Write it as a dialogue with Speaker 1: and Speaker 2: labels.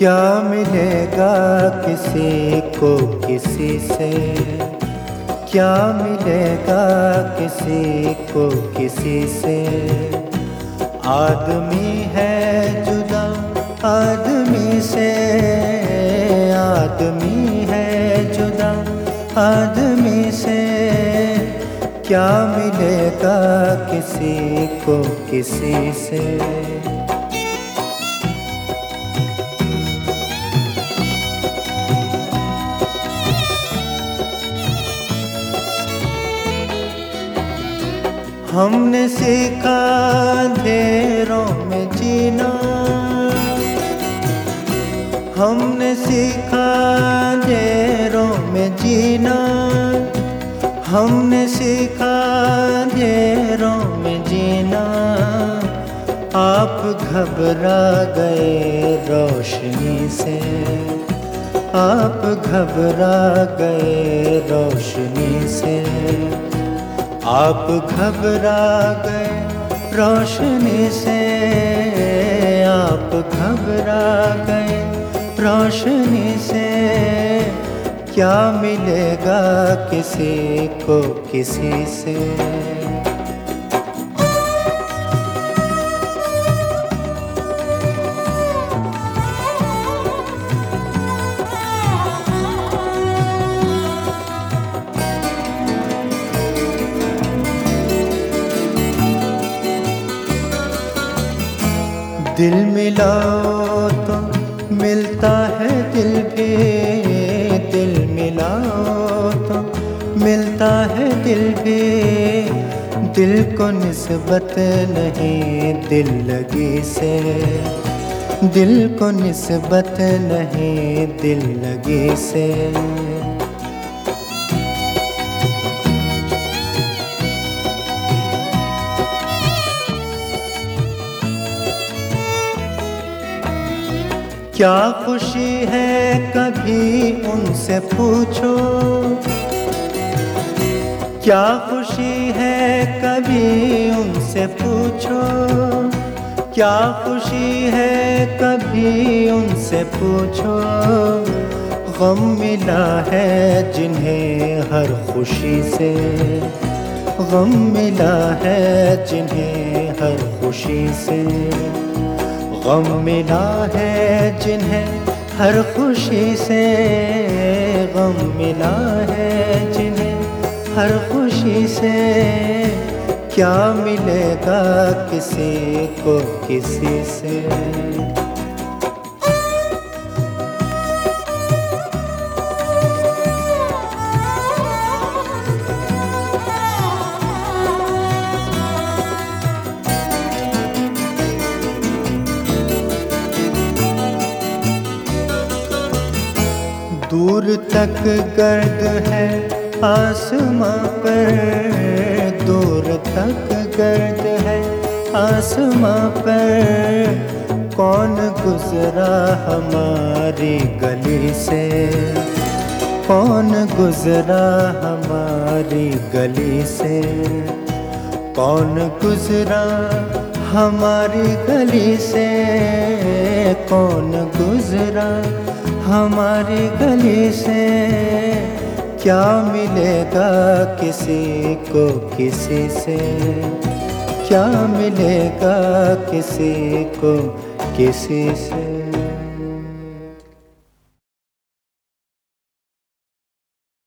Speaker 1: क्या मिलेगा किसी को किसी से, क्या मिलेगा किसी को किसी से। आदमी है जुदा आदमी से, आदमी है जुदा आदमी से। क्या मिलेगा किसी को किसी से। हमने सीखा अंधेरों में जीना, हमने सीखा अंधेरों में जीना, हमने सीखा अंधेरों में जीना। आप घबरा गए रोशनी से, आप घबरा गए रोशनी से। आप घबरा गए रोशनी से, आप घबरा गए रोशनी से। क्या मिलेगा किसी को किसी से। दिल मिलाओ तो मिलता है दिल भी, दिल मिलाओ तो मिलता है दिल भी। दिल को निस्बत नहीं दिल लगी से, दिल को निस्बत नहीं दिल लगी से। क्या खुशी है कभी उनसे पूछो, क्या खुशी है कभी उनसे पूछो। क्या खुशी है कभी उनसे पूछो। गम मिला है जिन्हें हर खुशी से, गम मिला है जिन्हें हर खुशी से। गम मिला है जिन्हें हर खुशी से, गम मिला है जिन्हें हर खुशी से। क्या मिलेगा किसी को किसी से। दूर तक गर्द है आसमां पर, दूर तक गर्द है आसमां पर। कौन गुजरा हमारी गली से, कौन गुजरा हमारी गली से। कौन गुजरा हमारी गली से, कौन गुजरा हमारी गली से। क्या मिलेगा किसी को किसी से, क्या मिलेगा किसी को किसी से।